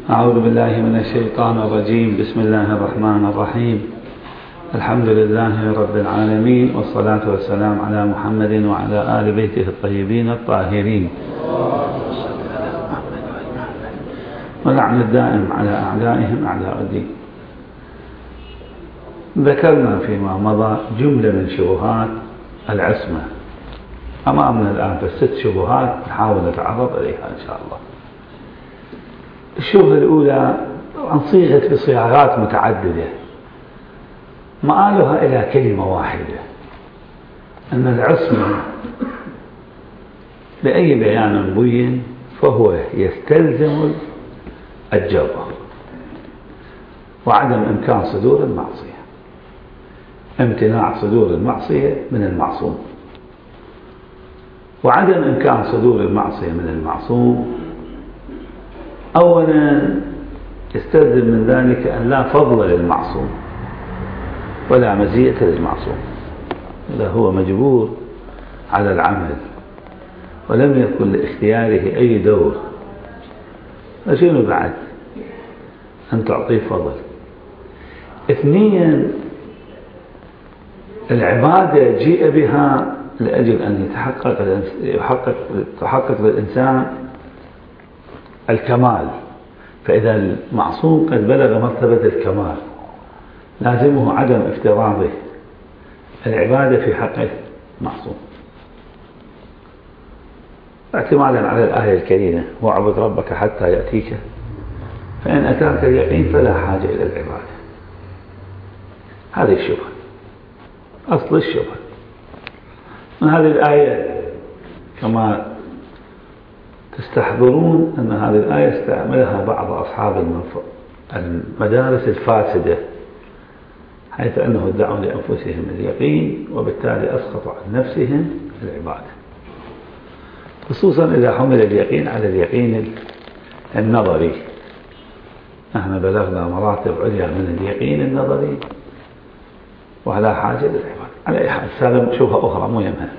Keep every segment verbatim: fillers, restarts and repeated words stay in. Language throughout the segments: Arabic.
أعوذ بالله من الشيطان الرجيم. بسم الله الرحمن الرحيم. الحمد لله رب العالمين، والصلاة والسلام على محمد وعلى آل بيته الطيبين الطاهرين، ولعن الدائم على أعدائهم أعداء الدين. ذكرنا فيما مضى جملة من شبهات العصمة. أمامنا الآن بست شبهات نحاول نتعرض إليها إن شاء الله. الشبهة الأولى طبعا صيغت بصياغات متعددة، مآلها إلى كلمة واحدة، أن العصمة بأي بيان بين فهو يستلزم الجبر وعدم إمكان صدور المعصية، امتناع صدور المعصية من المعصوم. وعدم إمكان صدور المعصية من المعصوم أولا يستلزم من ذلك أن لا فضل للمعصوم ولا مزية للمعصوم، إذا هو مجبور على العمل ولم يكن لاختياره أي دور، فشنو بعد أن تعطيه فضل؟ اثنيا العبادة جيء بها لأجل أن يتحقق يحقق تحقق للإنسان الكمال، فإذا المعصوم قد بلغ مرتبة الكمال لازمه عدم افتراضه العبادة في حق المعصوم، اعتمادا على الآية الكريمة: واعبد ربك حتى يأتيك فإن أتاك اليقين فلا حاجة إلى العبادة. هذه الشبهة، أصل الشبهة. من هذه الآية كما تستحضرون أن هذه الآية استعملها بعض أصحاب المدارس الفاسدة، حيث أنه ادعوا لأنفسهم اليقين وبالتالي أسقطوا عن نفسهم العبادة، خصوصا إذا حمل اليقين على اليقين النظري. نحن بلغنا مراتب عليا من اليقين النظري ولا حاجة للعبادة. على أي حال هذا شبهة أخرى مو يهمها.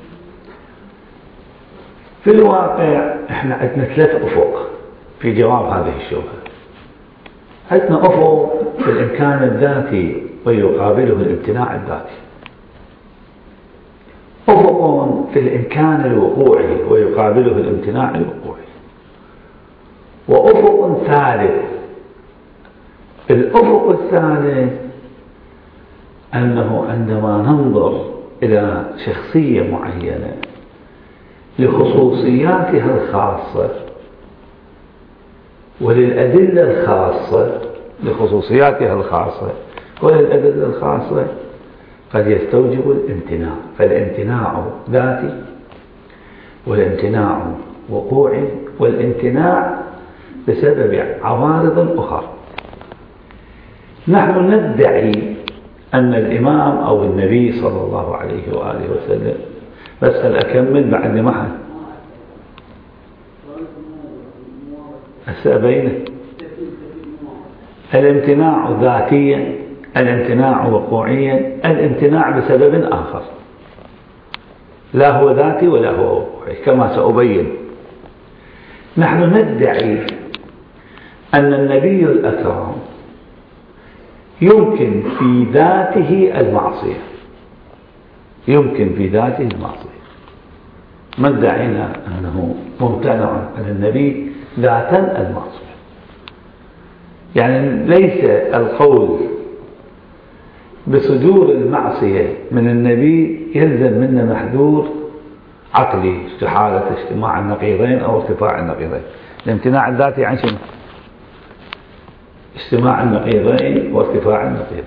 في الواقع احنا عندنا ثلاث أفق في جواب هذه الشبهة. عندنا أفق في الإمكان الذاتي ويقابله الامتناع الذاتي، أفق في الإمكان الوقوعي ويقابله الامتناع الوقوعي، وأفق ثالث. الأفق الثالث أنه عندما ننظر إلى شخصية معينة لخصوصياتها الخاصة وللأدلة الخاصة لخصوصياتها الخاصة وللأدلة الخاصة قد يستوجب الامتناع، فالامتناع ذاتي والامتناع وقوعي والامتناع بسبب عوارض أخرى. نحن ندعي أن الإمام أو النبي صلى الله عليه وآله وسلم، بس هل أكمل بعد محل السابين؟ الامتناع ذاتيا، الامتناع وقوعيا، الامتناع بسبب آخر لا هو ذاتي ولا هو وقوعي كما سأبين. نحن ندعي أن النبي الأكرم يمكن في ذاته المعصية، يمكن في ذاته المعصية. ما ادعينا أنه ممتنع عن النبي ذاتا المعصية، يعني ليس القول بصدور المعصية من النبي يلزم منا محذور عقلي استحالة اجتماع النقيضين أو ارتفاع النقيضين. الامتناع الذاتي عن شنو؟ اجتماع النقيضين وارتفاع النقيضين.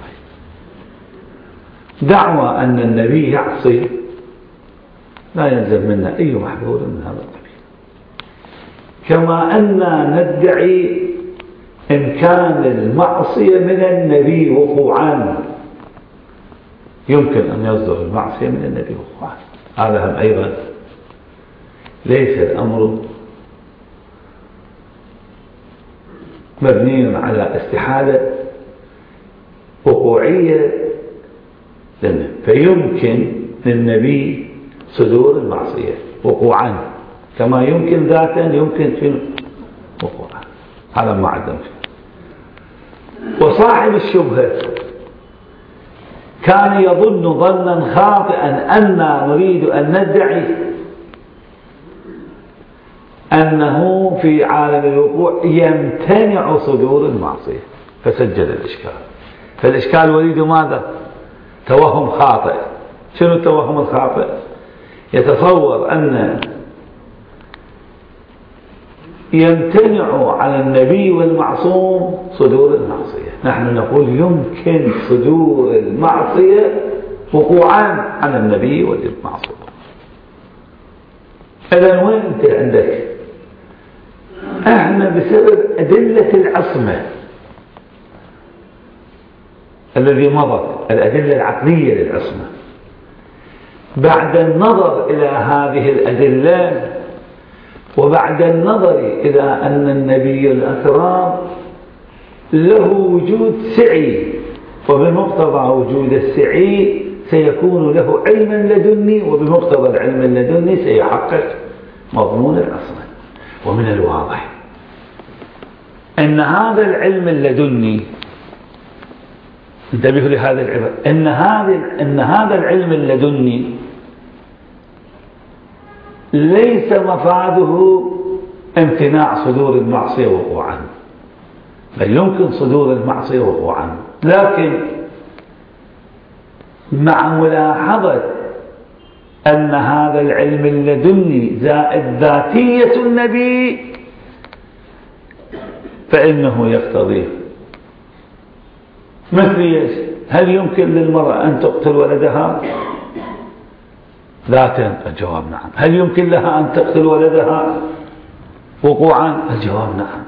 دعوى أن النبي يعصي لا يلزم منا أي محذور من هذا القبيل، كما أننا ندعي إمكان المعصية من النبي وقوعا، يمكن أن يصدر المعصية من النبي وقوعا. هذا هم أيضا ليس الأمر مبني على استحالة وقوعية لنا، فيمكن للنبي صدور المعصية وقوعا كما يمكن ذاتا يمكن في وقوعا. هذا ما عندهم شيء. وصاحب الشبهة كان يظن ظنا خاطئا أننا نريد أن ندعي أنه في عالم الوقوع يمتنع صدور المعصية، فسجل الإشكال. فالإشكال وليد ماذا؟ توهم خاطئ. شنو التوهم الخاطئ؟ يتصور أن يمتنع على النبي والمعصوم صدور المعصية. نحن نقول يمكن صدور المعصية وقوعا على النبي والمعصوم. إذن وين أنت عندك؟ احنا بسبب أدلة العصمة الذي مضت، الأدلة العقلية للعصمة، بعد النظر إلى هذه الأدلة وبعد النظر إلى أن النبي الأكرم له وجود سعي، وبمقتضى وجود السعي سيكون له علم لدني، وبمقتضى العلم اللدني سيحقق مضمون العصمة. ومن الواضح أن هذا العلم اللدني، انتبهوا لهذا العبارة، أن هذا أن هذا العلم اللدني ليس مفاده امتناع صدور المعصية وقوعا، بل يمكن صدور المعصية وقوعا، لكن مع ملاحظة أن هذا العلم اللدني زائد ذاتية النبي فإنه يقتضي مثل ايش؟ هل يمكن للمرأة أن تقتل ولدها ذاتا؟ الجواب نعم. هل يمكن لها أن تقتل ولدها وقوعا؟ الجواب نعم.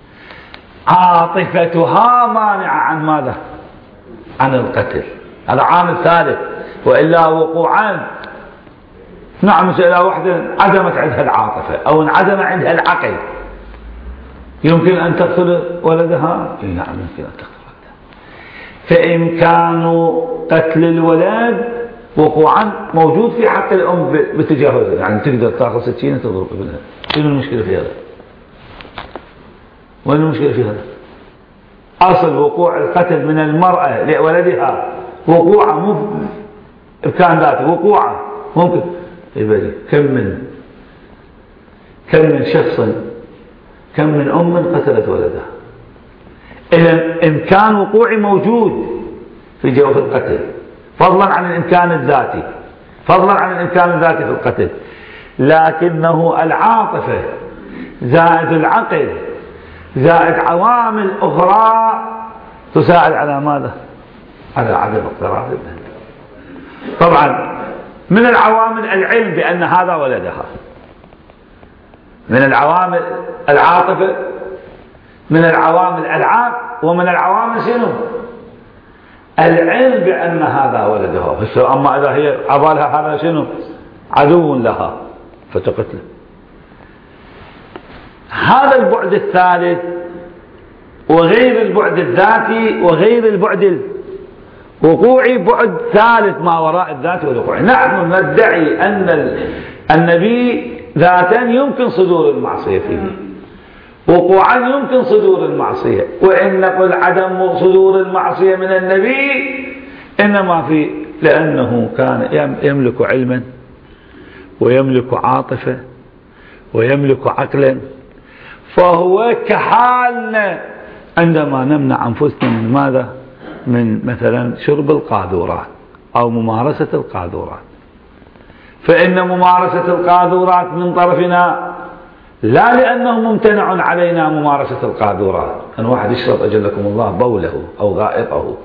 عاطفتها مانعة عن ماذا؟ عن القتل، هذا عامل ثالث. وإلا وقوعا نعم، مسألة واحدة عدمت عندها العاطفة أو انعدم عندها العقل، يمكن أن تقتل ولدها؟ نعم يمكن أن تقتل ولدها. فإمكان قتل الولد وقوعا موجود في حق الأم بتجاهل، يعني تقدر تأخذ سكينة تضرب ابنها. شنو المشكلة في هذا؟ وين المشكلة في هذا؟ أصل وقوع القتل من المرأة لولدها وقوعا مو إمكان ذاته، وقوعا ممكن. يبقى كم من كم من شخص، كم من أم قتلت ولدها. إذا إمكان وقوعي موجود في جوف القتل، فضلا عن الإمكان الذاتي، فضلا عن الإمكان الذاتي في القتل، لكنه العاطفة زائد العقل زائد عوامل أخرى تساعد على ماذا؟ على عدم اقتراف الابن. طبعا من العوامل العلم بأن هذا ولدها، من العوامل العاطفة، من العوامل العقل، ومن العوامل شنو؟ العلم بأن هذا ولدها. أما إذا هي عبالها هذا شنو؟ عدو لها فتقتله. هذا البعد الثالث وغير البعد الذاتي وغير البعد الوقوعي بعد ثالث ما وراء الذات والوقوع. نحن ندعي أن النبي ذاتا يمكن صدور المعصية فيه، وقوعا يمكن صدور المعصية، وإن نقول عدم صدور المعصية من النبي إنما في لأنه كان يملك علما ويملك عاطفة ويملك عقلا، فهو كحالنا عندما نمنع أنفسنا من ماذا؟ من مثلا شرب القاذورات أو ممارسة القاذورات، فإن ممارسة القاذورات من طرفنا لا لأنه ممتنع علينا ممارسة القاذورات، أن واحد يشرب أجلكم الله بوله أو غائطه،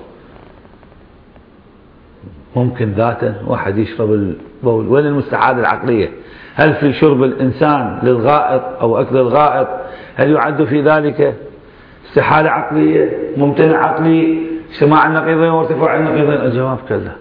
ممكن ذاتا واحد يشرب البول. وين المستعادة العقلية؟ هل في شرب الإنسان للغائط أو أكل الغائط هل يعد في ذلك استحالة عقلية، ممتنع عقلي، اجتماع النقيضين وارتفاع النقيضين؟ الجواب كلا،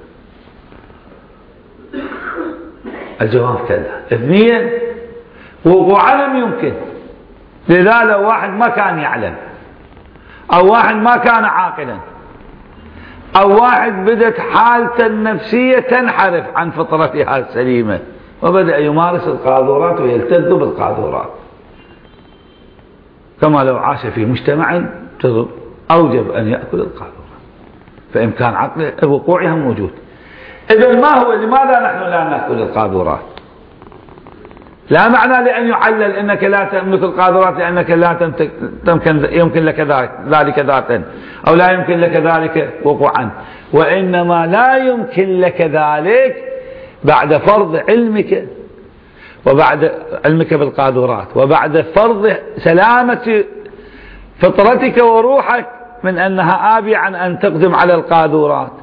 الجواب كلا. اثنين، وقوع لم يمكن، لذا لو واحد ما كان يعلم أو واحد ما كان عاقلا أو واحد بدت حالته النفسية تنحرف عن فطرتها السليمة وبدأ يمارس القاذورات ويلتذ بالقاذورات، كما لو عاش في مجتمع أوجب أن يأكل القاذورات، فإمكان عقله وقوعها موجود. إذا ما هو لماذا نحن لا نأكل القاذورات؟ لا معنى لأن يعلل أنك لا تملك القاذورات لأنك لا تمكن يمكن لك ذلك ذاتا أو لا يمكن لك ذلك وقوعا، وإنما لا يمكن لك ذلك بعد فرض علمك وبعد علمك بالقاذورات وبعد فرض سلامة فطرتك وروحك من أنها آبية عن أن تقدم على القاذورات،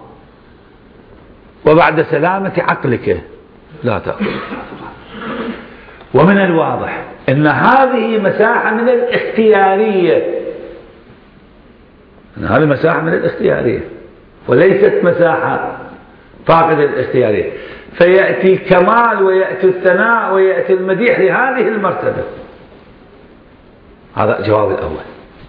وبعد سلامة عقلك لا تأكل القاذورات. ومن الواضح أن هذه مساحة من الاختيارية، أن هذه مساحة من الاختيارية وليست مساحة فاقدة الاختيارية، فيأتي الكمال ويأتي الثناء ويأتي المديح لهذه المرتبة. هذا الجواب الأول.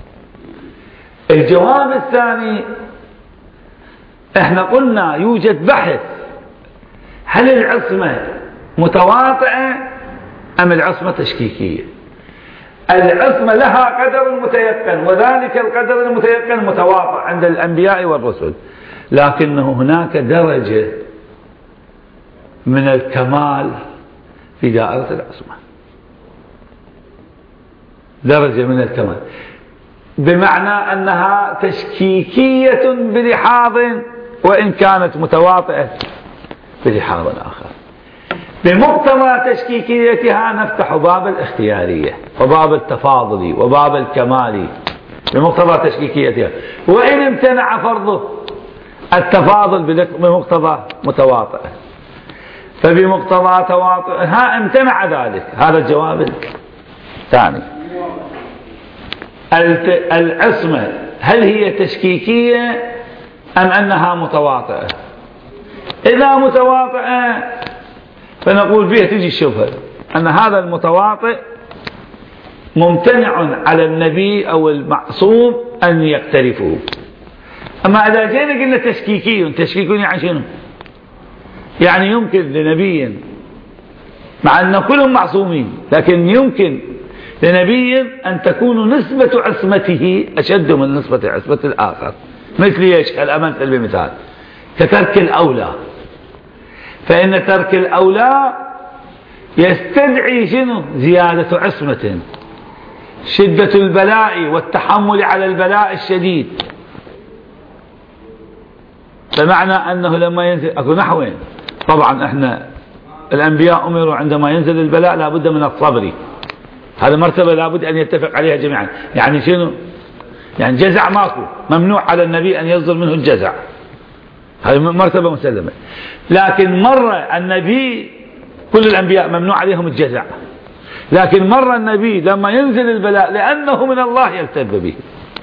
الجواب الثاني، احنا قلنا يوجد بحث هل العصمة متواطئة أم العصمة تشكيكية. العصمة لها قدر متيقن، وذلك القدر المتيقن متواطئ عند الأنبياء والرسل، لكنه هناك درجة من الكمال في دائرة العصمة، درجة من الكمال، بمعنى أنها تشكيكية بلحاظ وإن كانت متواطئة بلحاظ آخر. بمقتضى تشكيكيتها نفتح باب الاختيارية وباب التفاضل وباب الكمال بمقتضى تشكيكيتها، وإن امتنع فرضه التفاضل بمقتضى متواطئة، فبمقتضى تواطئها امتنع ذلك. هذا الجواب الثاني. العصمة هل هي تشكيكية أم أنها متواطئة؟ إذا متواطئة فنقول فيها تجي الشبهة أن هذا المتواطئ ممتنع على النبي أو المعصوم أن يقترفه. أما إذا جينا قلنا تشكيكي، تشكيكي يعني شنو؟ يعني يمكن لنبي، مع أن كلهم معصومين، لكن يمكن لنبي أن تكون نسبة عصمته أشد من نسبة عصمة الآخر. مثل ايش؟ الأمثل بمثال كترك الأولى، فإن ترك الأولى يستدعي شنو؟ زيادة عصمة، شدة البلاء والتحمل على البلاء الشديد، بمعنى أنه لما ينزل أكو نحوين. طبعا احنا الأنبياء أمروا عندما ينزل البلاء لابد من الصبر، هذا مرتبة لابد أن يتفق عليها جميعا. يعني شنو؟ يعني جزع ماكو، ممنوع على النبي أن يصدر منه الجزع، هذه مرتبة مسلمة. لكن مرة النبي، كل الأنبياء ممنوع عليهم الجزع، لكن مرة النبي لما ينزل البلاء لأنه من الله يلتذ به،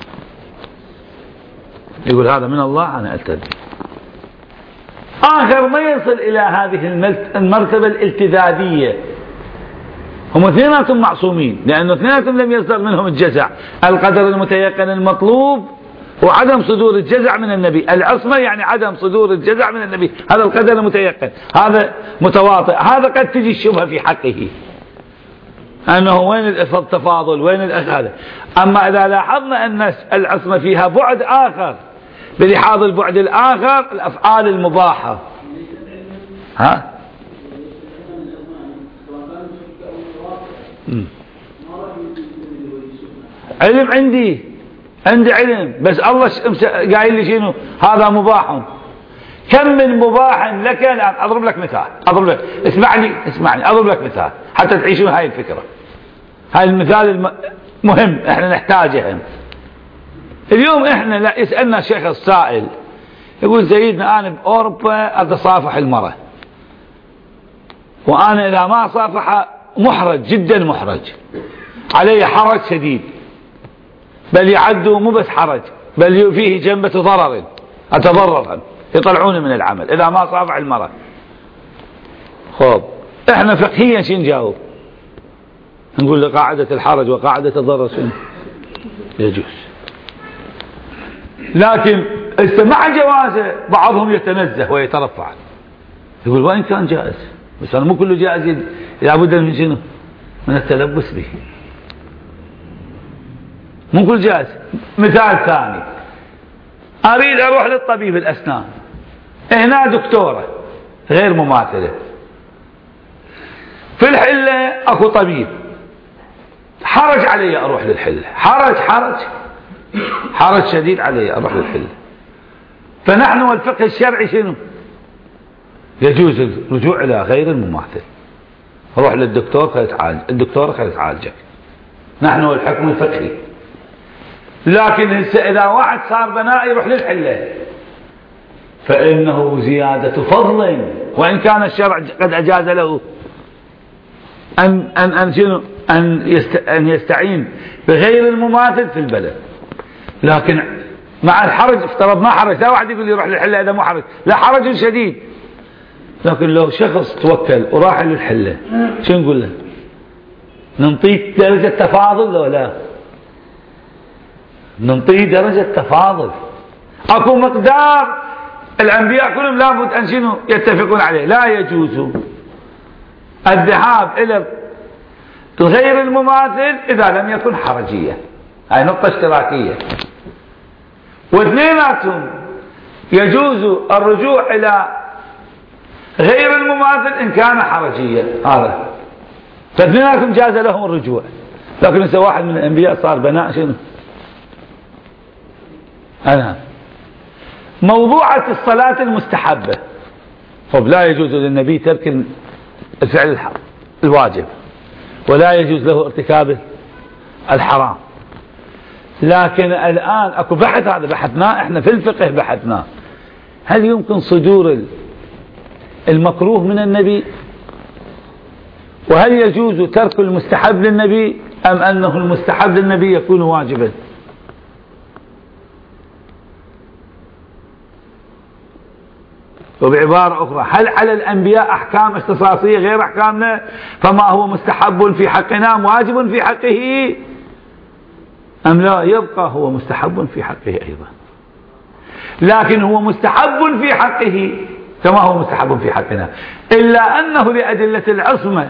يقول هذا من الله أنا ألتذ به. آخر ما يصل إلى هذه المرتبة الالتذاذية، هم اثنيناتهم معصومين لأنه اثنيناتهم لم يصدر منهم الجزع، القدر المتيقن المطلوب وعدم صدور الجزع من النبي. العصمة يعني عدم صدور الجزع من النبي، هذا القدر المتيقن، هذا متواطئ. هذا قد تجي الشبهة في حقه أنه وين التفاضل، وين هذا. أما إذا لاحظنا أن العصمة فيها بعد آخر، بلحاظ البعد الآخر الأفعال المباحة، ها علم عندي عندي علم، بس الله قايل لي شنو؟ هذا مباح. كم من مباح لك. أضرب لك مثال، أضرب لك اسمعني اسمعني أضرب لك مثال حتى تعيشون هاي الفكرة. هاي المثال مهم احنا نحتاجه. اليوم احنا لا يسألنا الشيخ السائل يقول سيدنا أنا بأوروبا أتصافح المرأة، وأنا إذا ما صافح محرج جدا، محرج علي حرج شديد، بل يعدوا مو بس حرج بل فيه جنبة ضرر، أتضرر، يطلعون من العمل إذا ما صافح المرأة. خب احنا فقهيا شو نجاوب؟ نقول لقاعدة الحرج وقاعدة الضرر شنو؟ يجوز. لكن مع جوازه بعضهم يتنزه ويترفع، يقول وإن كان جائز، بس أنا مو كله جائز، لابد من شنو؟ من التلبس به. مو نقول جائز. مثال ثاني، أريد أروح للطبيب الأسنان، هنا دكتورة غير مماثلة، في الحلة أكو طبيب، حرج علي أروح للحلة، حرج حرج حرج شديد علي أروح للحلة. فنحن والفقه الشرعي شنو؟ يجوز الرجوع إلى غير المماثل، روح للدكتور خلي تعالج، الدكتور خلي تعالجك، نحن والحكم الفقهي. لكن إذا واحد صار بناء يروح للحلة فإنه زيادة فضل، وإن كان الشرع قد أجاز له أن أن أن شنو أن أن يستعين بغير المماثل في البلد. لكن مع الحرج، افترض ما حرج، لا واحد يقول يروح للحلة إذا مو حرج، لا حرج شديد. لكن لو شخص توكل وراح للحلة شو نقول له؟ ننطيه درجة تفاضل لو لا؟ ننطيه درجة تفاضل. اكو مقدار الانبياء كلهم لابد ان شنو يتفقون عليه، لا يجوز الذهاب الى غير المماثل اذا لم يكن حرجية. هاي نقطة اشتراكية. واثنيناتهم يجوز الرجوع الى غير المماثل ان كان حرجية، هذا فاثنيناتهم جاز لهم الرجوع. لكن إذا واحد من الانبياء صار بناء شنو؟ أنا موضوعة الصلاة المستحبة، طب لا يجوز للنبي ترك الفعل الواجب ولا يجوز له ارتكاب الحرام. لكن الآن اكو بحث، هذا بحثناه احنا في الفقه، بحثناه هل يمكن صدور المكروه من النبي؟ وهل يجوز ترك المستحب للنبي أم أنه المستحب للنبي يكون واجبا؟ وبعبارة أخرى، هل على الأنبياء أحكام اختصاصية غير أحكامنا؟ فما هو مستحب في حقنا واجب في حقه أم لا؟ يبقى هو مستحب في حقه أيضا، لكن هو مستحب في حقه كما هو مستحب في حقنا، إلا أنه لأدلة العصمة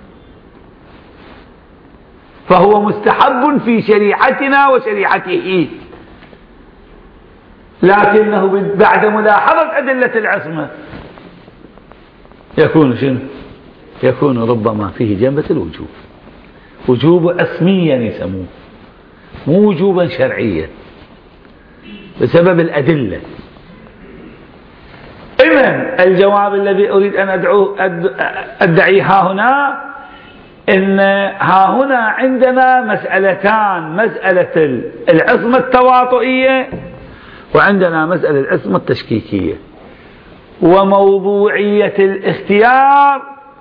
فهو مستحب في شريعتنا وشريعته، لكنه بعد ملاحظة أدلة العصمة يكون شنو؟ يكون ربما فيه جنبة الوجوب، وجوب عصميا يسموه، مو وجوبا شرعيا بسبب الأدلة. إذن الجواب الذي أريد أن أدعو أدعي ها هنا إن ها هنا عندنا مسألتان، مسألة العصمة التواطؤية وعندنا مسألة العصمة التشكيكية، وموضوعية الاختيار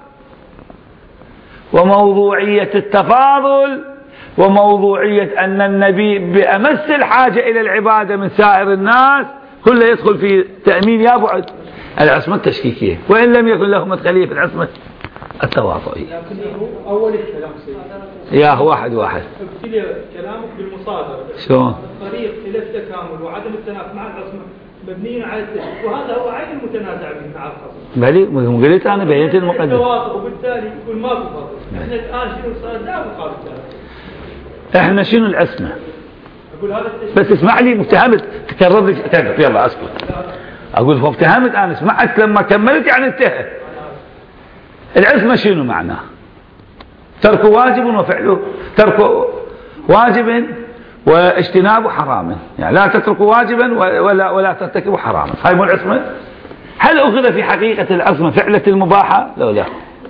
وموضوعية التفاضل وموضوعية أن النبي بأمس الحاجة إلى العبادة من سائر الناس كله يدخل في تأمين يا بعد العصمة التشكيكية، وإن لم يكن له مدخلية في العصمة التواطؤية. لكنه أول الكلام سيدي يا واحد واحد ابتلي كلامك بالمصادرة، شلون؟ الطريق إلى التكامل وعدم التنافي مع العصمة مبنيين على التشكيك، وهذا هو عين المتنازع مع الخصم. بلي قلت أنا بينت المقدمة التواطؤ، وبالتالي يكون ماكو فاضل. احنا الآن شنو صار؟ لا مقابل ذلك. احنا شنو العصمة؟ أقول هذا التشكيك. بس اسمع لي، متهمت تكرر لي تكرر، يلا اسكت. اقول هو اتهمت، انا سمعت لما كملت يعني انتهى. العصمة شنو معناه؟ ترك واجب وفعله، ترك واجب واجتناب حرام، يعني لا تترك واجبا ولا ولا ترتكب حراما، هاي مو العصمة؟ هل أخذ في حقيقة العصمة فعلة المباحة؟ لا لا.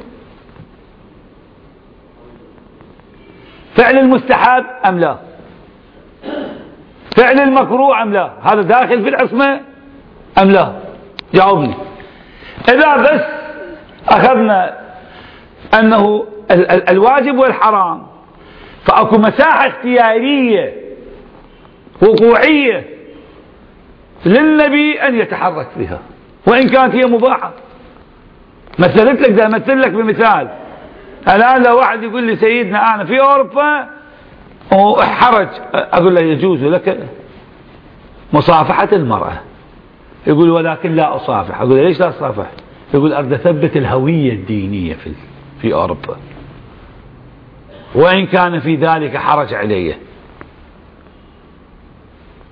فعل المستحب أم لا؟ فعل المكروه أم لا؟ هذا داخل في العصمة أم لا؟ جاوبني. إذا بس أخذنا أنه الواجب والحرام فأكو مساحة اختيارية وقوعية للنبي أن يتحرك فيها وإن كانت هي مباحة. مثلت لك ده، مثل لك بمثال. الآن لو واحد يقول لي سيدنا أنا في أوروبا وحرج، أقول له يجوز لك مصافحة المرأة، يقول ولكن لا أصافح، أقول له ليش لا أصافح؟ يقول أريد أثبت الهوية الدينية في في أوروبا وإن كان في ذلك حرج علي.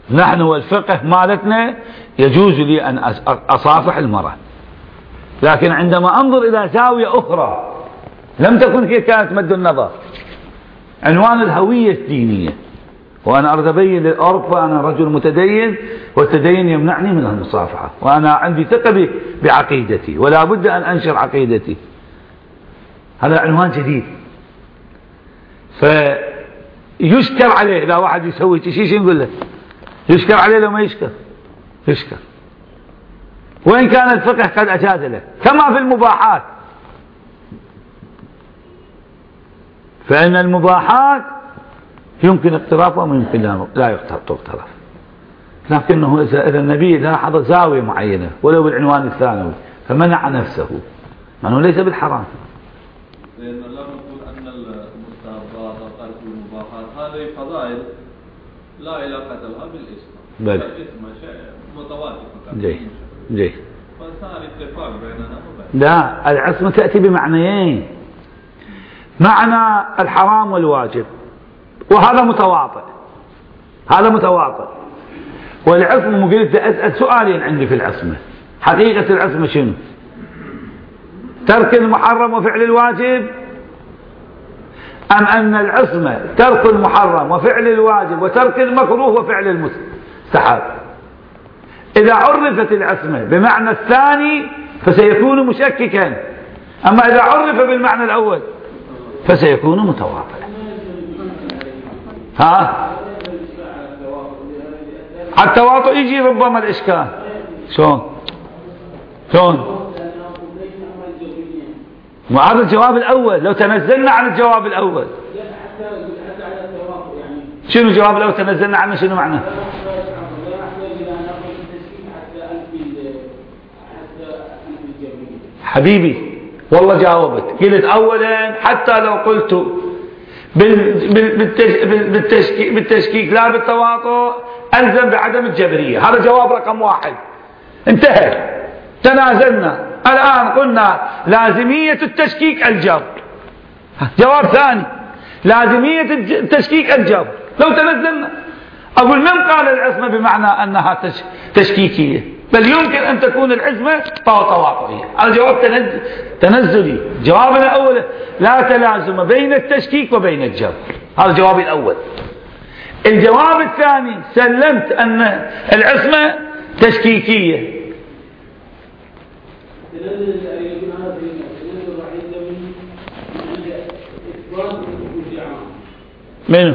نحن والفقه مالتنا يجوز لي أن أصافح المرأة، لكن عندما أنظر إلى زاوية أخرى لم تكن هي كانت مد النظر، عنوان الهوية الدينية، وأنا أريد أبين للأوروبا أنا رجل متدين والتدين يمنعني من المصافحة، وأنا عندي ثقة بعقيدتي ولا بد أن أنشر عقيدتي. هذا عنوان جديد، فيشكر عليه إذا واحد يسوي شيء نقول له يشكر عليه لو ما يشكر يشكر، وإن كان الفقه قد أجاز له، كما في المباحات، فإن المباحات يمكن اقترافها ويمكن لا تقترف، لكنه إذا النبي لاحظ زاوية معينة ولو بالعنوان الثانوي فمنع نفسه، معناه ليس بالحرام. لأن الله يقول أن المستحبات وترك المباحات هذه فضائل لا علاقة لها بالإسم، بل الإسم شيء متواتر. جي جي فصار اتفاق بيننا وبين. لا، العصمة تأتي بمعنيين، معنى الحرام والواجب، وهذا متواطئ، هذا متواطئ. والعصمة قلت أسأل سؤالين عندي في العصمة، حقيقة العصمة شنو؟ ترك المحرم وفعل الواجب، أم أن العصمة ترك المحرم وفعل الواجب وترك المكروه وفعل المستحب؟ إذا عرفت العصمة بمعنى الثاني فسيكون مشككا، أما إذا عرف بالمعنى الأول فسيكون متواطئا. ها؟ التواطؤ يجي ربما الإشكال. شلون؟ شلون؟ وهذا الجواب الأول، لو تنزلنا عن الجواب الأول شنو الجواب الأول تنزلنا عنه شنو معنى؟ حبيبي والله جاوبت، قلت أولا حتى لو قلت بالتشكيك, بالتشكيك لا بالتواطؤ ألزم بعدم الجبرية، هذا جواب رقم واحد، انتهى، تنازلنا. الآن قلنا لازمية التشكيك الجبر، جواب ثاني لازمية التشكيك الجبر. لو تنزلنا أقول من قال العصمة بمعنى أنها تشكيكية، بل يمكن أن تكون العصمة تواطؤية. هذا جواب تنزلي. جوابنا الأول لا تلازم بين التشكيك وبين الجبر، هذا جوابي الأول. الجواب الثاني سلمت أن العصمة تشكيكية. منه؟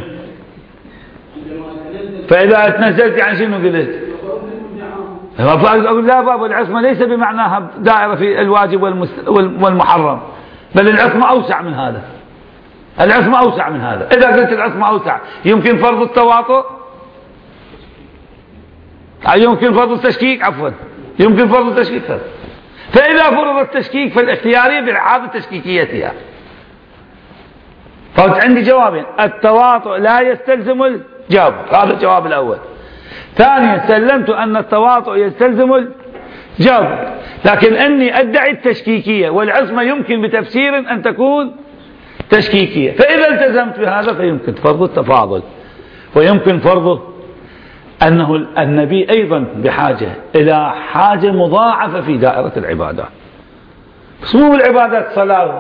فإذا تنزلت عن شنو قلت؟ أقول لا بابا، العصمة ليس بمعناها دائرة في الواجب والمحرم، بل العصمة أوسع من هذا، العصمة أوسع من هذا. إذا قلت العصمة أوسع يمكن فرض التواطؤ، يمكن فرض التشكيك، عفوا يمكن فرض التشكيك. فإذا فرض التشكيك فالاختيارية بالعادة تشكيكيتها. فعندي جوابين، التواطؤ لا يستلزم الجبر، هذا الجواب الأول. ثانيا سلمت أن التواطؤ يستلزم الجبر، لكن أني أدعي التشكيكية، والعصمة يمكن بتفسير أن تكون تشكيكية. فإذا التزمت بهذا فيمكن فرض التفاضل، ويمكن فرضه أنه النبي أيضا بحاجة إلى حاجة مضاعفة في دائرة العبادات. بس مو العبادات صلاة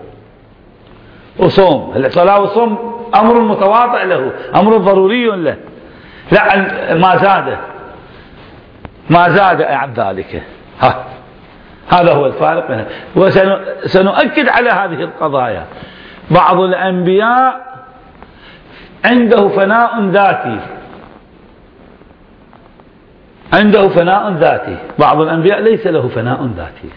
وصوم، الصلاة والصوم أمر متواطئ له، أمر ضروري له، لا ما زاد ما زاد عن ذلك. ها هذا هو الفارق بينه. وسنؤكد على هذه القضايا. بعض الأنبياء عنده فناء ذاتي، عنده فناء ذاتي، بعض الأنبياء ليس له فناء ذاتي،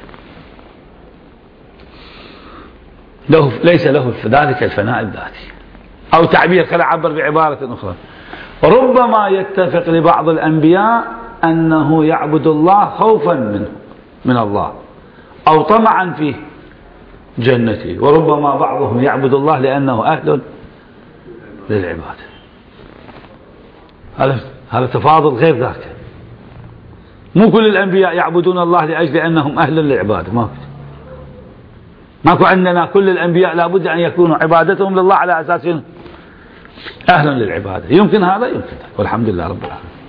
له ليس له ذلك الفناء الذاتي. أو تعبير، خلينا أعبر بعبارة أخرى، ربما يتفق لبعض الأنبياء أنه يعبد الله خوفا منه من الله أو طمعا في جنته، وربما بعضهم يعبد الله لأنه أهل للعبادة. هذا هذا تفاضل غير ذاك. مو كل الأنبياء يعبدون الله لأجل أنهم أهل للعبادة، ما ماكو عندنا كل الأنبياء لابد أن يكونوا عبادتهم لله على أساس أهل للعبادة. يمكن هذا يمكن، والحمد لله رب العالمين.